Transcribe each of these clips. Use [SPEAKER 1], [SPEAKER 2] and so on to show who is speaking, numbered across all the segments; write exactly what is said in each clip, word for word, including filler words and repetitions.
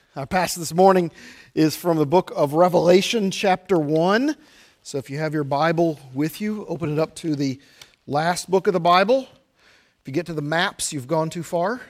[SPEAKER 1] Our passage this morning is from the book of Revelation, chapter one. So if you have your Bible with you, open it up to the last book of the Bible. If you get to the maps, you've gone too far.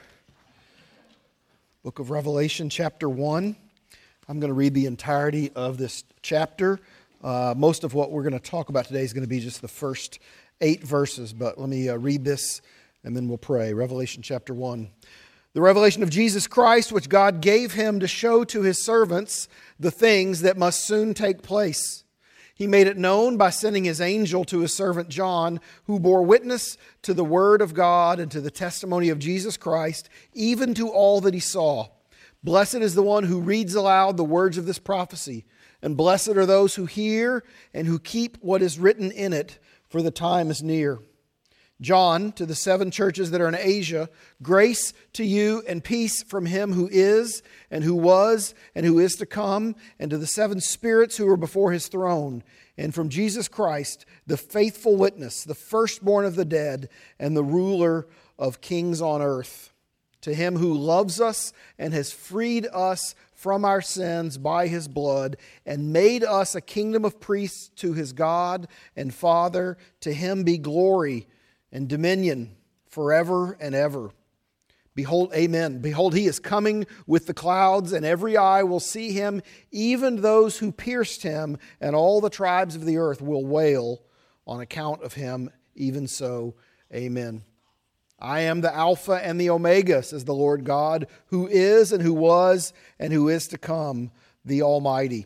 [SPEAKER 1] Book of Revelation, chapter one. I'm going to read the entirety of this chapter. Uh, most of what we're going to talk about today is going to be just the first eight verses, but let me uh, read this and then we'll pray. Revelation, chapter one. The revelation of Jesus Christ, which God gave him to show to his servants the things that must soon take place. He made it known by sending his angel to his servant John, who bore witness to the word of God and to the testimony of Jesus Christ, even to all that he saw. Blessed is the one who reads aloud the words of this prophecy, and blessed are those who hear and who keep what is written in it, for the time is near. John, to the seven churches that are in Asia, grace to you and peace from him who is, and who was, and who is to come, and to the seven spirits who are before his throne, and from Jesus Christ, the faithful witness, the firstborn of the dead, and the ruler of kings on earth. To him who loves us and has freed us from our sins by his blood, and made us a kingdom of priests to his God and Father, to him be glory and dominion forever and ever. Behold, amen. Behold, he is coming with the clouds, and every eye will see him, even those who pierced him, and all the tribes of the earth will wail on account of him. Even so, amen. I am the Alpha and the Omega, says the Lord God, who is and who was and who is to come, the Almighty.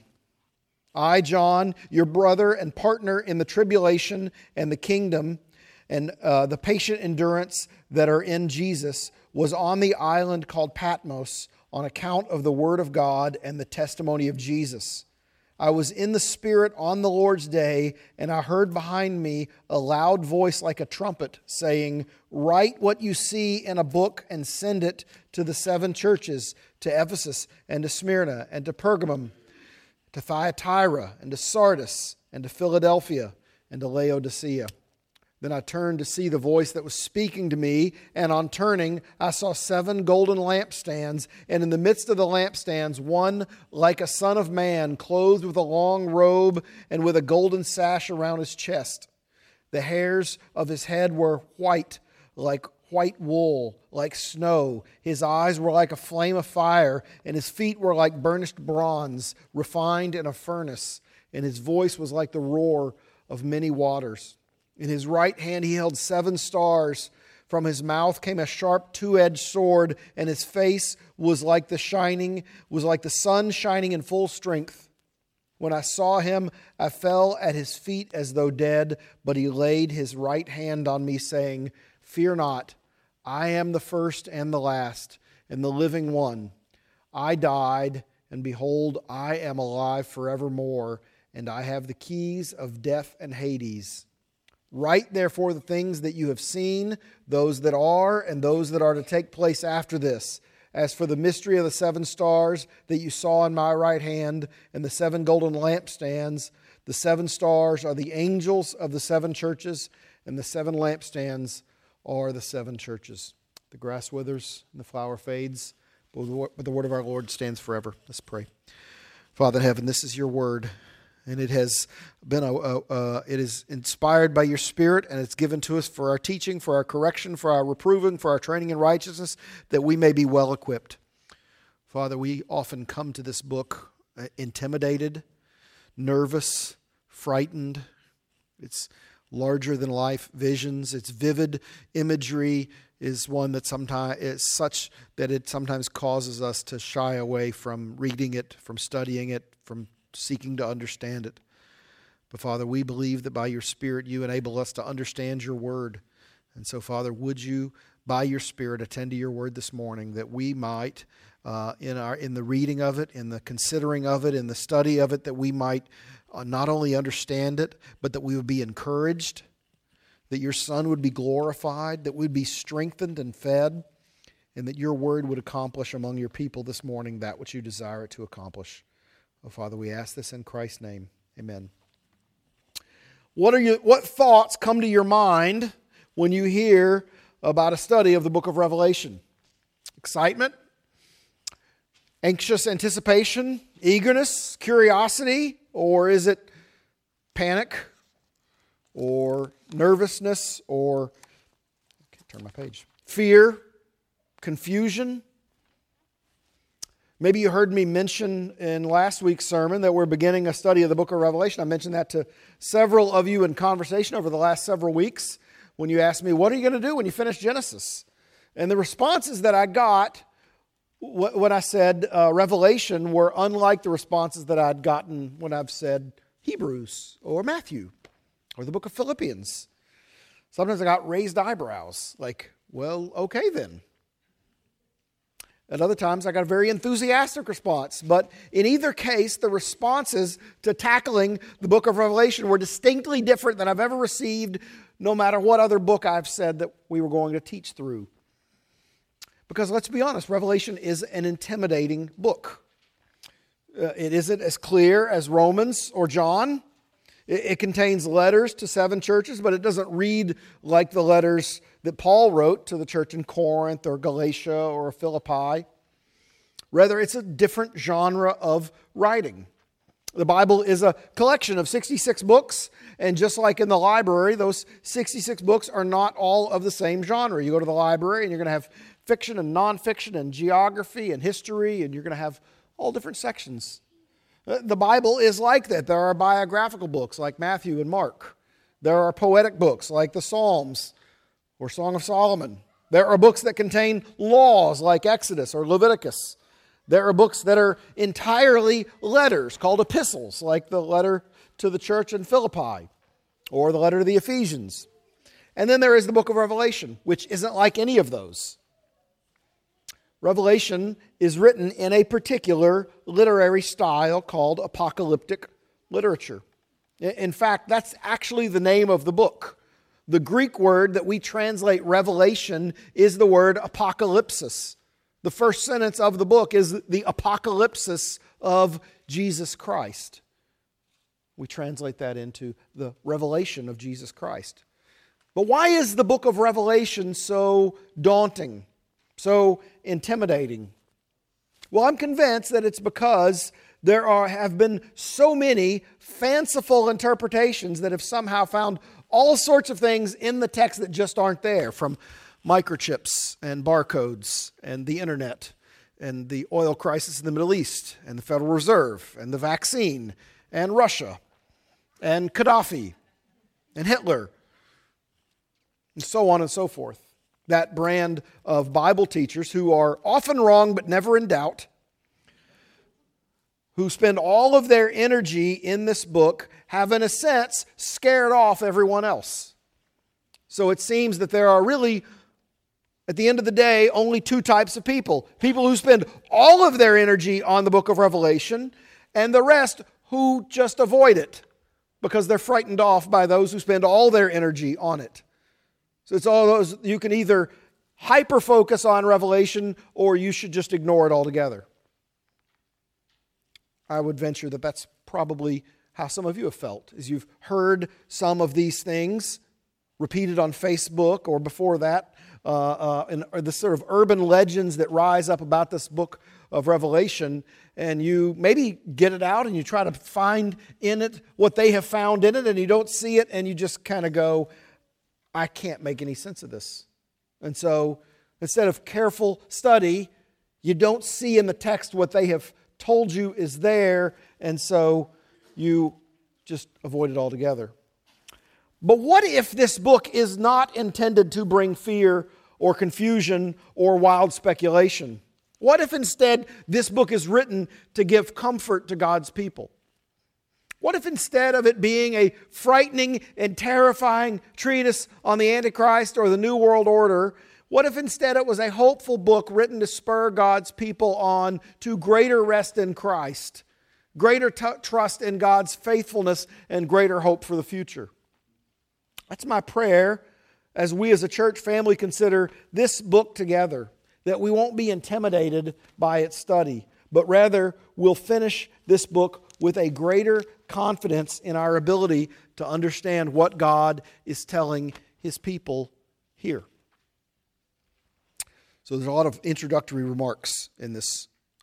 [SPEAKER 1] I, John, your brother and partner in the tribulation and the kingdom, and uh, the patient endurance that are in Jesus, was on the island called Patmos on account of the word of God and the testimony of Jesus. I was in the Spirit on the Lord's day, and I heard behind me a loud voice like a trumpet saying, "Write what you see in a book and send it to the seven churches, to Ephesus and to Smyrna and to Pergamum, to Thyatira and to Sardis and to Philadelphia and to Laodicea." Then I turned to see the voice that was speaking to me, and on turning, I saw seven golden lampstands, and in the midst of the lampstands, one like a son of man, clothed with a long robe and with a golden sash around his chest. The hairs of his head were white, like white wool, like snow. His eyes were like a flame of fire, and his feet were like burnished bronze, refined in a furnace, and his voice was like the roar of many waters. In his right hand he held seven stars. From his mouth came a sharp two-edged sword, and his face was like the shining, was like the sun shining in full strength. When I saw him, I fell at his feet as though dead, but he laid his right hand on me, saying, "Fear not, I am the first and the last, and the living one. I died, and behold, I am alive forevermore, and I have the keys of death and Hades. Write therefore the things that you have seen, those that are, and those that are to take place after this. As for the mystery of the seven stars that you saw in my right hand, and the seven golden lampstands, the seven stars are the angels of the seven churches, and the seven lampstands are the seven churches." The grass withers and the flower fades, but the word of our Lord stands forever. Let's pray. Father in heaven, this is your word. And it has been a, a uh, it is inspired by your Spirit, and it's given to us for our teaching, for our correction, for our reproving, for our training in righteousness, that we may be well equipped. Father, we often come to this book uh, intimidated, nervous, frightened. It's larger than life visions. Its vivid imagery is one that sometimes is such that it sometimes causes us to shy away from reading it, from studying it, from seeking to understand it. But Father, we believe that by your Spirit you enable us to understand your word. And so, Father, would you, by your Spirit, attend to your word this morning, that we might, uh, in our in the reading of it, in the considering of it, in the study of it, that we might uh, not only understand it, but that we would be encouraged, that your Son would be glorified, that we'd be strengthened and fed, and that your word would accomplish among your people this morning that which you desire it to accomplish. Oh, Father, we ask this in Christ's name. Amen. What are you? What thoughts come to your mind when you hear about a study of the book of Revelation? Excitement? anxious anticipation, eagerness, curiosity, or is it panic or nervousness or, I can't turn my page, fear, confusion? Maybe you heard me mention in last week's sermon that we're beginning a study of the book of Revelation. I mentioned that to several of you in conversation over the last several weeks when you asked me, what are you going to do when you finish Genesis? And the responses that I got when I said uh, Revelation were unlike the responses that I'd gotten when I've said Hebrews or Matthew or the book of Philippians. Sometimes I got raised eyebrows, like, well, okay then. At other times I got a very enthusiastic response. But in either case, the responses to tackling the book of Revelation were distinctly different than I've ever received, no matter what other book I've said that we were going to teach through. Because let's be honest, Revelation is an intimidating book. Uh, it isn't as clear as Romans or John. It, it contains letters to seven churches, but it doesn't read like the letters that Paul wrote to the church in Corinth or Galatia or Philippi. Rather, it's a different genre of writing. The Bible is a collection of sixty-six books, and just like in the library, those sixty-six books are not all of the same genre. You go to the library and you're going to have fiction and nonfiction and geography and history, and you're going to have all different sections. The Bible is like that. There are biographical books like Matthew and Mark. There are poetic books like the Psalms or Song of Solomon. There are books that contain laws like Exodus or Leviticus. There are books that are entirely letters called epistles, like the letter to the church in Philippi or the letter to the Ephesians. And then there is the book of Revelation, which isn't like any of those. Revelation is written in a particular literary style called apocalyptic literature. In fact, that's actually the name of the book. The Greek word that we translate Revelation is the word apocalypsis. The first sentence of the book is the apocalypsis of Jesus Christ. We translate that into the revelation of Jesus Christ. But why is the book of Revelation so daunting, so intimidating? Well, I'm convinced that it's because there are have been so many fanciful interpretations that have somehow found all sorts of things in the text that just aren't there, from microchips and barcodes and the internet and the oil crisis in the Middle East and the Federal Reserve and the vaccine and Russia and Gaddafi and Hitler and so on and so forth. That brand of Bible teachers who are often wrong but never in doubt, who spend all of their energy in this book, have in a sense scared off everyone else. So it seems that there are really, at the end of the day, only two types of people. People who spend all of their energy on the book of Revelation, and the rest who just avoid it because they're frightened off by those who spend all their energy on it. So it's all those, you can either hyper-focus on Revelation or you should just ignore it altogether. I would venture that that's probably how some of you have felt, as you've heard some of these things repeated on Facebook or before that, uh, uh, and or the sort of urban legends that rise up about this book of Revelation, and you maybe get it out and you try to find in it what they have found in it, and you don't see it, and you just kind of go, I can't make any sense of this. And so instead of careful study, you don't see in the text what they have told you is there, and so you just avoid it altogether. But what if this book is not intended to bring fear or confusion or wild speculation? What if instead this book is written to give comfort to God's people? What if instead of it being a frightening and terrifying treatise on the Antichrist or the New World Order, what if instead it was a hopeful book written to spur God's people on to greater rest in Christ, greater t- trust in God's faithfulness, and greater hope for the future? That's my prayer as we as a church family consider this book together, that we won't be intimidated by its study, but rather we'll finish this book with a greater confidence in our ability to understand what God is telling His people here. So there's a lot of introductory remarks in this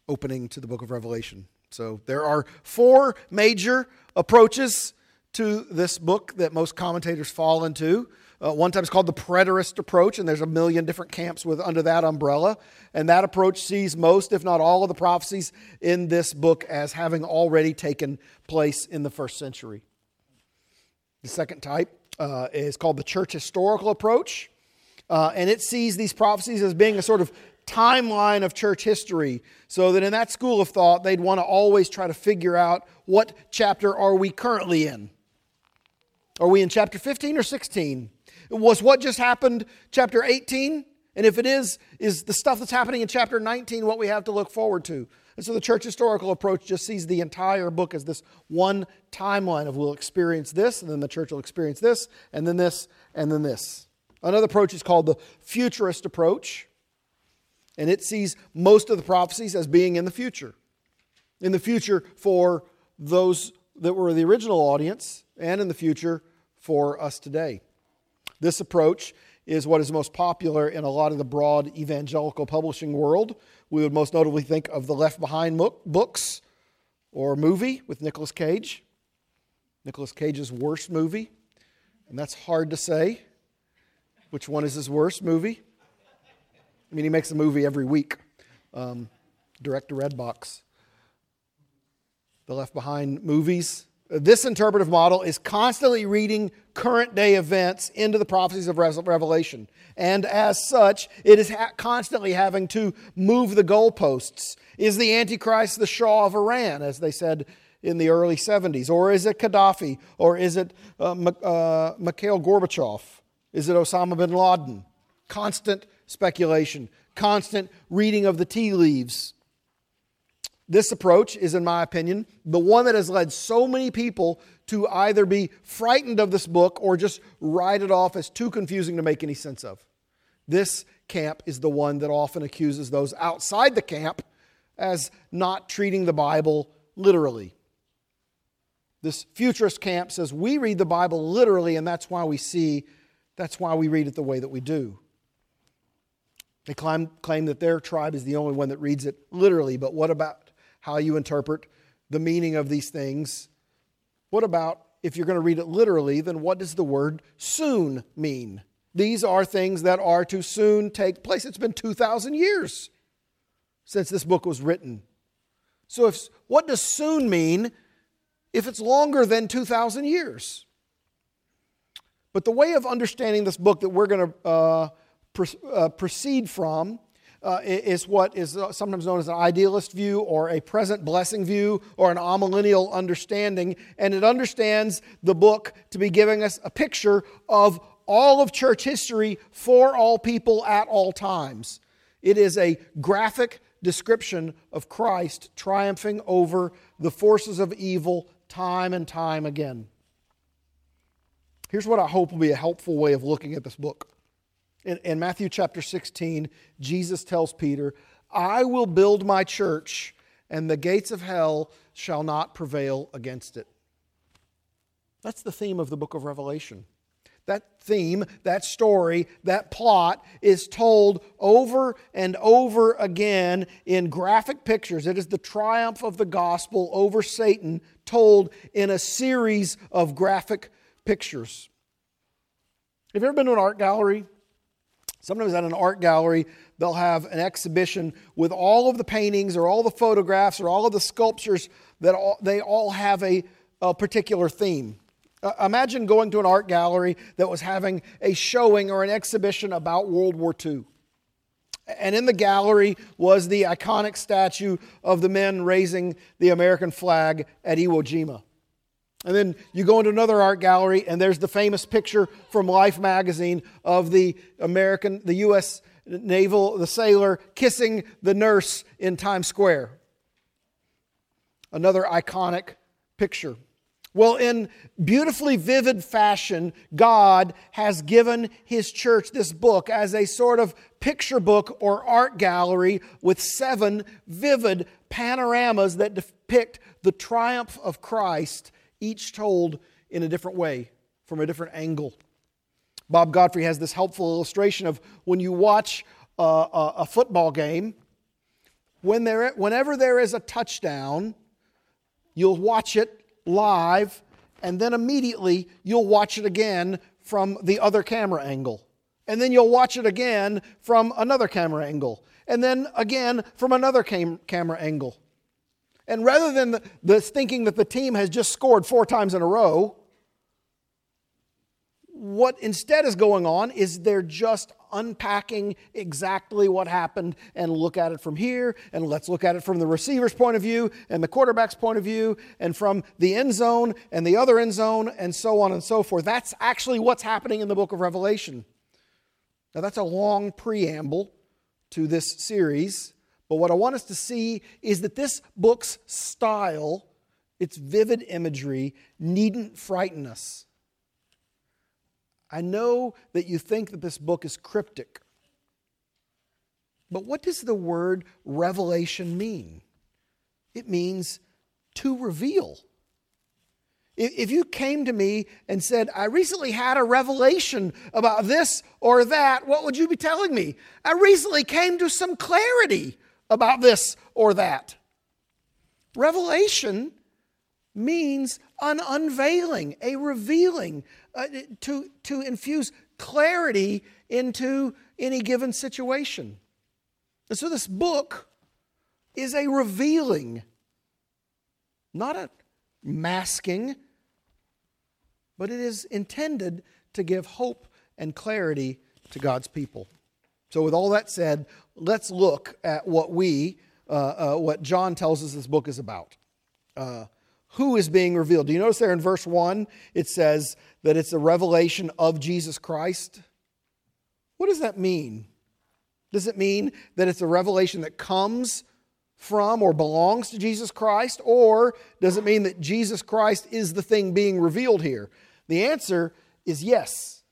[SPEAKER 1] opening to the book of Revelation. So there are four major approaches to this book that most commentators fall into. Uh, one time it's called the preterist approach, and there's a million different camps with under that umbrella. And that approach sees most, if not all, of the prophecies in this book as having already taken place in the first century. The second type uh, is called the church historical approach, uh, and it sees these prophecies as being a sort of timeline of church history, so that in that school of thought, they'd want to always try to figure out what chapter are we currently in. Are we in chapter fifteen or sixteen? Was what just happened chapter eighteen? And if it is, is the stuff that's happening in chapter nineteen what we have to look forward to? And so the church historical approach just sees the entire book as this one timeline of we'll experience this, and then the church will experience this, and then this, and then this. Another approach is called the futurist approach, and it sees most of the prophecies as being in the future. In the future for those that were the original audience, and in the future for us today. This approach is what is most popular in a lot of the broad evangelical publishing world. We would most notably think of the Left Behind books or movie with Nicolas Cage. Nicolas Cage's worst movie. And that's hard to say. Which one is his worst movie? I mean, he makes a movie every week. Um, direct to Redbox. The Left Behind movies. This interpretive model is constantly reading current day events into the prophecies of Revelation. And as such, it is ha- constantly having to move the goalposts. Is the Antichrist the Shah of Iran, as they said in the early seventies? Or is it Gaddafi? Or is it uh, M- uh, Mikhail Gorbachev? Is it Osama bin Laden? Constant speculation. Constant reading of the tea leaves. This approach is, in my opinion, the one that has led so many people to either be frightened of this book or just write it off as too confusing to make any sense of. This camp is the one that often accuses those outside the camp as not treating the Bible literally. This futurist camp says we read the Bible literally, and that's why we see, that's why we read it the way that we do. They claim, claim that their tribe is the only one that reads it literally, but what about how you interpret the meaning of these things? What about, if you're going to read it literally, then what does the word soon mean? These are things that are to soon take place. It's been two thousand years since this book was written. So if, what does soon mean if it's longer than two thousand years? But the way of understanding this book that we're going to uh, pr- uh, proceed from Uh, is what is sometimes known as an idealist view or a present blessing view or an amillennial understanding. And it understands the book to be giving us a picture of all of church history for all people at all times. It is a graphic description of Christ triumphing over the forces of evil time and time again. Here's what I hope will be a helpful way of looking at this book. In, in Matthew chapter sixteen, Jesus tells Peter, I will build my church, and the gates of hell shall not prevail against it. That's the theme of the book of Revelation. That theme, that story, that plot is told over and over again in graphic pictures. It is the triumph of the gospel over Satan told in a series of graphic pictures. Have you ever been to an art gallery? Sometimes at an art gallery, they'll have an exhibition with all of the paintings or all the photographs or all of the sculptures that all, they all have a, a particular theme. Uh, imagine going to an art gallery that was having a showing or an exhibition about World War Two. And in the gallery was the iconic statue of the men raising the American flag at Iwo Jima. And then you go into another art gallery and there's the famous picture from Life magazine of the American, the U S naval, the sailor kissing the nurse in Times Square. Another iconic picture. Well, in beautifully vivid fashion, God has given His church this book as a sort of picture book or art gallery with seven vivid panoramas that depict the triumph of Christ, each told in a different way, from a different angle. Bob Godfrey has this helpful illustration of when you watch a, a, a football game, when there, whenever there is a touchdown, you'll watch it live, and then immediately you'll watch it again from the other camera angle. And then you'll watch it again from another camera angle. And then again from another cam- camera angle. And rather than the, the thinking that the team has just scored four times in a row, what instead is going on is they're just unpacking exactly what happened and look at it from here, and let's look at it from the receiver's point of view and the quarterback's point of view and from the end zone and the other end zone and so on and so forth. That's actually what's happening in the book of Revelation. Now that's a long preamble to this series, but what I want us to see is that this book's style, its vivid imagery, needn't frighten us. I know that you think that this book is cryptic. But what does the word revelation mean? It means to reveal. If you came to me and said, I recently had a revelation about this or that, what would you be telling me? I recently came to some clarity about this or that. Revelation means an unveiling, a revealing, uh, to, to infuse clarity into any given situation. And so this book is a revealing, not a masking, but it is intended to give hope and clarity to God's people. So with all that said, let's look at what we, uh, uh, what John tells us this book is about. Uh, Who is being revealed? Do you notice there in verse one, it says that it's a revelation of Jesus Christ? What does that mean? Does it mean that it's a revelation that comes from or belongs to Jesus Christ? Or does it mean that Jesus Christ is the thing being revealed here? The answer is yes.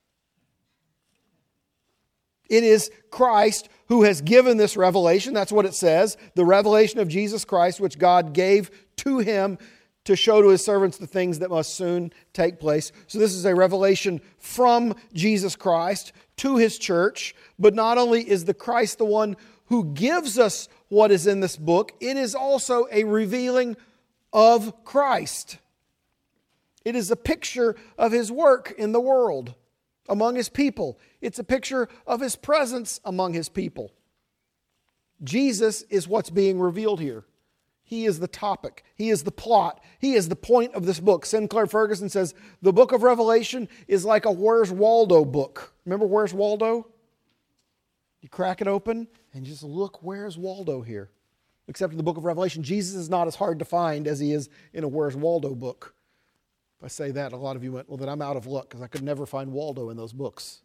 [SPEAKER 1] It is Christ who has given this revelation. That's what it says. The revelation of Jesus Christ, which God gave to him to show to his servants the things that must soon take place. So this is a revelation from Jesus Christ to his church. But not only is the Christ the one who gives us what is in this book, it is also a revealing of Christ. It is a picture of his work in the world, among his people. It's a picture of his presence among his people. Jesus is what's being revealed here. He is the topic. He is the plot. He is the point of this book. Sinclair Ferguson says, the book of Revelation is like a Where's Waldo book. Remember Where's Waldo? You crack it open and just look, where's Waldo here? Except in the book of Revelation, Jesus is not as hard to find as he is in a Where's Waldo book. If I say that, a lot of you went, well, then I'm out of luck because I could never find Waldo in those books.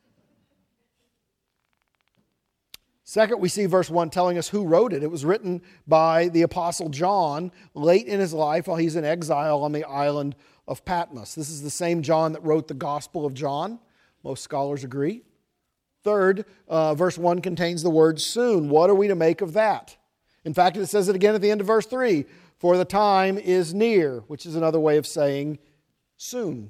[SPEAKER 1] Second, we see verse one telling us who wrote it. It was written by the Apostle John late in his life while he's in exile on the island of Patmos. This is the same John that wrote the Gospel of John. Most scholars agree. Third, uh, verse one contains the word soon. What are we to make of that? In fact, it says it again at the end of verse three. For the time is near, which is another way of saying soon.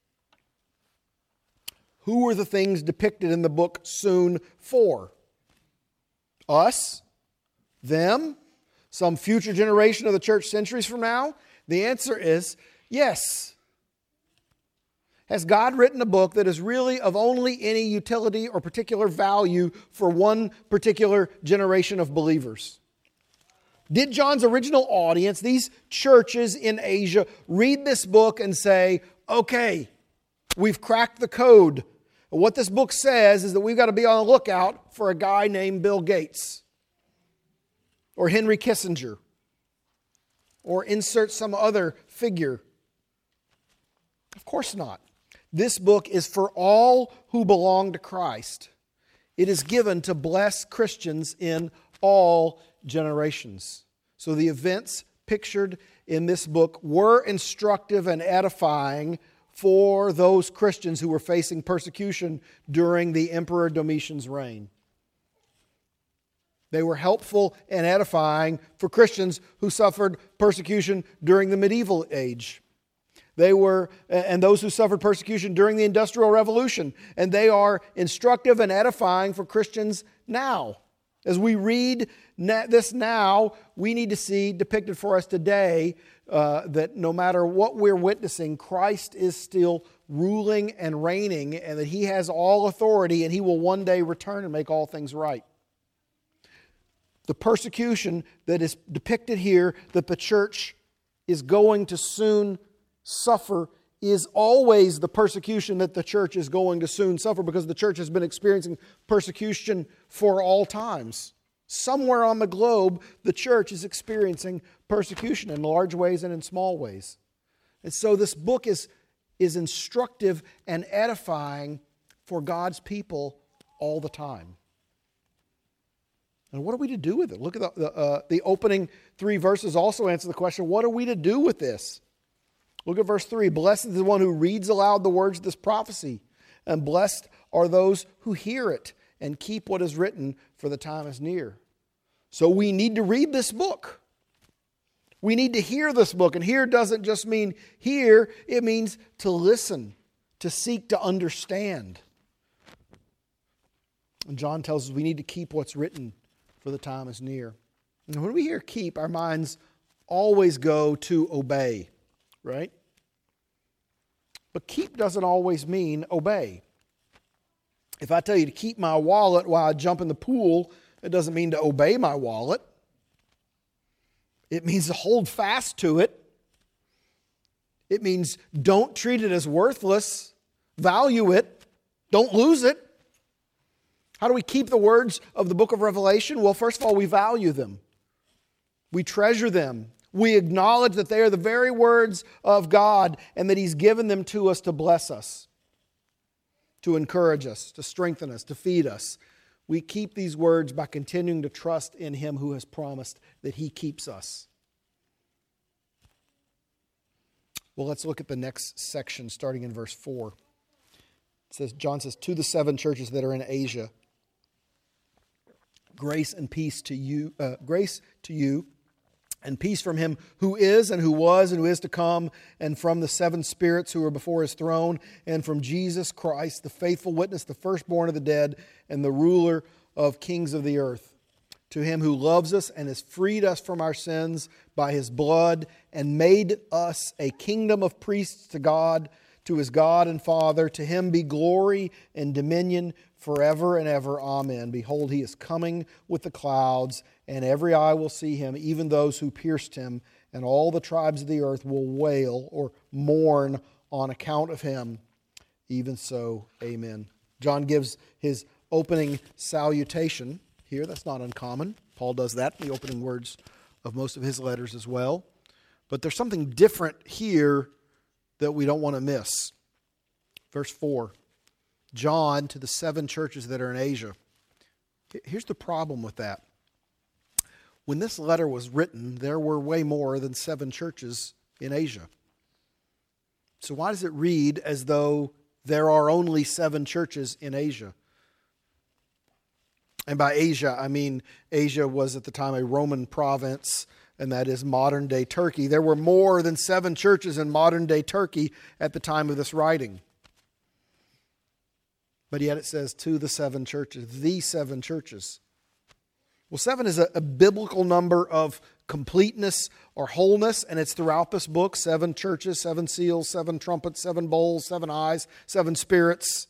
[SPEAKER 1] Who were the things depicted in the book soon for? Us? Them? Some future generation of the church centuries from now? The answer is yes. Has God written a book that is really of only any utility or particular value for one particular generation of believers? Did John's original audience, these churches in Asia, read this book and say, okay, we've cracked the code. What this book says is that we've got to be on the lookout for a guy named Bill Gates or Henry Kissinger or insert some other figure. Of course not. This book is for all who belong to Christ. It is given to bless Christians in all generations. So the events pictured in this book were instructive and edifying for those Christians who were facing persecution during the Emperor Domitian's reign. They were helpful and edifying for Christians who suffered persecution during the medieval age. They were, and those who suffered persecution during the Industrial Revolution. And they are instructive and edifying for Christians now. As we read this now, we need to see depicted for us today uh, that no matter what we're witnessing, Christ is still ruling and reigning, and that He has all authority, and He will one day return and make all things right. The persecution that is depicted here that the church is going to soon suffer is always the persecution that the church is going to soon suffer, because the church has been experiencing persecution for all times. Somewhere on the globe, the church is experiencing persecution in large ways and in small ways. And so this book is, is instructive and edifying for God's people all the time. And what are we to do with it? Look at the, the, uh, the opening three verses also answer the question, what are we to do with this? Look at verse three. Blessed is the one who reads aloud the words of this prophecy, and blessed are those who hear it and keep what is written, for the time is near. So we need to read this book. We need to hear this book. And hear doesn't just mean hear, it means to listen, to seek to understand. And John tells us we need to keep what's written, for the time is near. And when we hear keep, our minds always go to obey, right? But keep doesn't always mean obey. If I tell you to keep my wallet while I jump in the pool, it doesn't mean to obey my wallet. It means to hold fast to it. It means don't treat it as worthless. Value it. Don't lose it. How do we keep the words of the book of Revelation? Well, first of all, we value them. We treasure them. We acknowledge that they are the very words of God and that He's given them to us to bless us, to encourage us, to strengthen us, to feed us. We keep these words by continuing to trust in Him who has promised that He keeps us. Well, let's look at the next section starting in verse four. It says, John says, to the seven churches that are in Asia, grace and peace to you, uh, grace to you, and peace from Him who is and who was and who is to come, and from the seven spirits who are before His throne, and from Jesus Christ, the faithful witness, the firstborn of the dead, and the ruler of kings of the earth. To Him who loves us and has freed us from our sins by His blood, and made us a kingdom of priests to God, to His God and Father, to Him be glory and dominion forever and ever. Amen. Behold, He is coming with the clouds, and every eye will see Him, even those who pierced Him, and all the tribes of the earth will wail or mourn on account of Him. Even so, amen. John gives his opening salutation here. That's not uncommon. Paul does that in the opening words of most of his letters as well. But there's something different here that we don't want to miss. Verse four, John to the seven churches that are in Asia. Here's the problem with that. When this letter was written, there were way more than seven churches in Asia. So why does it read as though there are only seven churches in Asia? And by Asia, I mean Asia was at the time a Roman province, and that is modern-day Turkey. There were more than seven churches in modern-day Turkey at the time of this writing. But yet it says to the seven churches, the seven churches. Well, seven is a, a biblical number of completeness or wholeness, and it's throughout this book. Seven churches, seven seals, seven trumpets, seven bowls, seven eyes, seven spirits.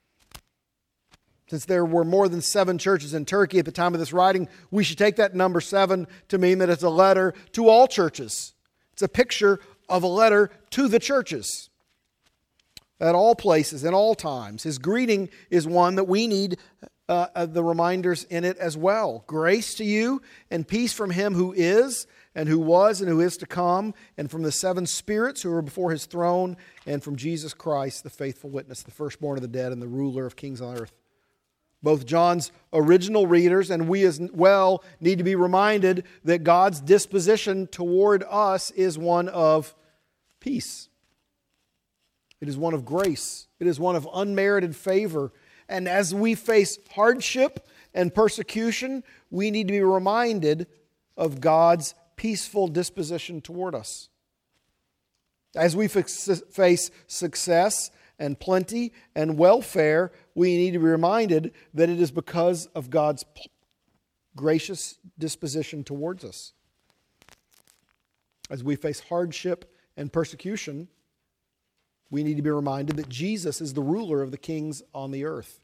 [SPEAKER 1] Since there were more than seven churches in Turkey at the time of this writing, we should take that number seven to mean that it's a letter to all churches. It's a picture of a letter to the churches at all places, in all times. His greeting is one that we need uh, uh, the reminders in it as well. Grace to you and peace from Him who is and who was and who is to come, and from the seven spirits who are before His throne, and from Jesus Christ, the faithful witness, the firstborn of the dead and the ruler of kings on earth. Both John's original readers and we as well need to be reminded that God's disposition toward us is one of peace. It is one of grace. It is one of unmerited favor. And as we face hardship and persecution, we need to be reminded of God's peaceful disposition toward us. As we face success and plenty and welfare, we need to be reminded that it is because of God's gracious disposition towards us. As we face hardship and persecution, we need to be reminded that Jesus is the ruler of the kings on the earth.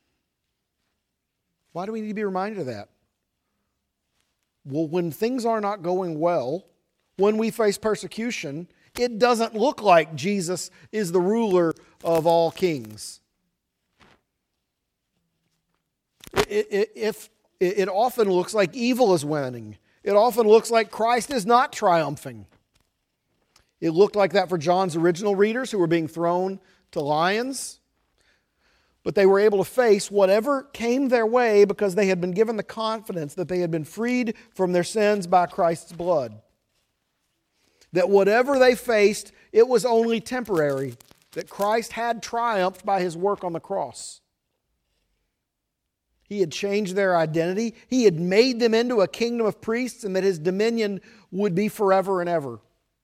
[SPEAKER 1] Why do we need to be reminded of that? Well, when things are not going well, when we face persecution, it doesn't look like Jesus is the ruler of all kings. It, it, if, it often looks like evil is winning. It often looks like Christ is not triumphing. It looked like that for John's original readers who were being thrown to lions. But they were able to face whatever came their way because they had been given the confidence that they had been freed from their sins by Christ's blood. That whatever they faced, it was only temporary. That Christ had triumphed by His work on the cross. He had changed their identity. He had made them into a kingdom of priests, and that His dominion would be forever and ever.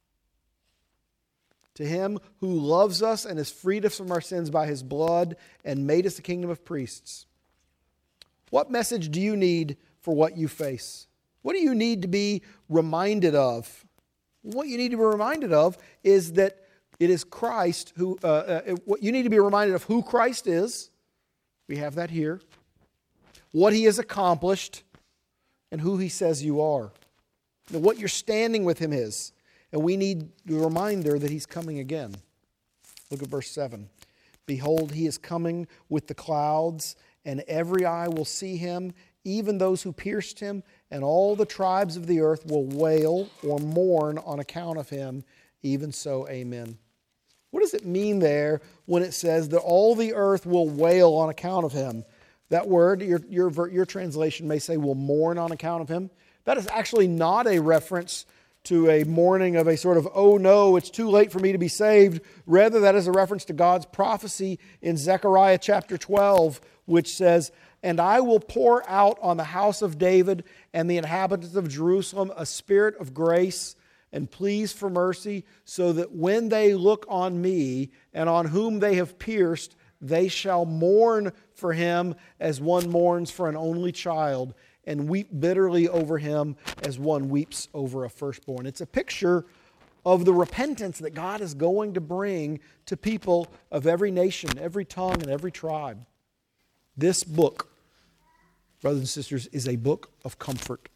[SPEAKER 1] To Him who loves us and has freed us from our sins by His blood and made us a kingdom of priests. What message do you need for what you face? What do you need to be reminded of? What you need to be reminded of is that it is Christ who, uh, uh, what you need to be reminded of who Christ is. We have that here. What He has accomplished and who He says you are. And what your standing with Him is. And we need the reminder that He's coming again. Look at verse seven. Behold, He is coming with the clouds, and every eye will see Him, even those who pierced Him, and all the tribes of the earth will wail or mourn on account of Him. Even so, amen. What does it mean there when it says that all the earth will wail on account of Him? That word, your, your, your translation may say will mourn on account of Him. That is actually not a reference to a mourning of a sort of, oh no, it's too late for me to be saved. Rather, that is a reference to God's prophecy in Zechariah chapter twelve, which says, and I will pour out on the house of David and the inhabitants of Jerusalem a spirit of grace and pleas for mercy, so that when they look on me and on whom they have pierced, they shall mourn for him as one mourns for an only child, and weep bitterly over him as one weeps over a firstborn. It's a picture of the repentance that God is going to bring to people of every nation, every tongue, and every tribe. This book, brothers and sisters, is a book of comfort.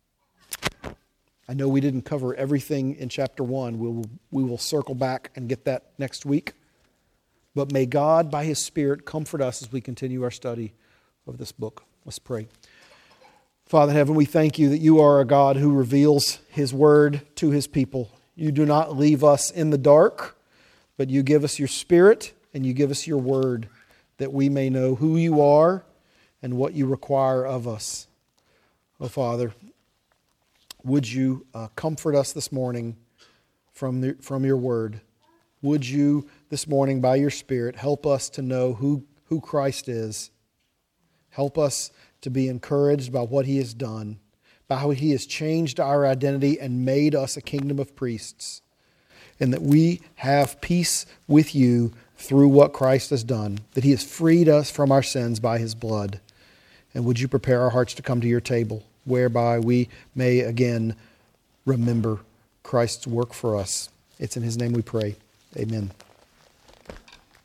[SPEAKER 1] I know we didn't cover everything in chapter one. We will, we will circle back and get that next week. But may God, by His Spirit, comfort us as we continue our study of this book. Let's pray. Father in heaven, we thank You that You are a God who reveals His word to His people. You do not leave us in the dark, but You give us Your Spirit and You give us Your word, that we may know who You are and what You require of us. Oh, Father, would You uh, comfort us this morning from, the, from Your word? Would You this morning, by Your Spirit, help us to know who, who Christ is? Help us to be encouraged by what He has done, by how He has changed our identity and made us a kingdom of priests, and that we have peace with You through what Christ has done, that He has freed us from our sins by His blood. And would You prepare our hearts to come to Your table, whereby we may again remember Christ's work for us. It's in His name we pray. Amen.